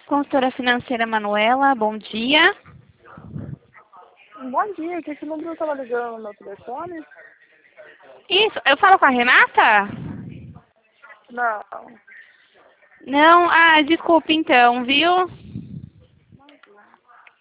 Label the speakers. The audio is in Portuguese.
Speaker 1: Consultora financeira Manuela, bom dia.
Speaker 2: Bom dia, que esse número estava ligando no meu telefone?
Speaker 1: Isso, eu falo com a Renata?
Speaker 2: Não.
Speaker 1: Não, desculpe então, viu?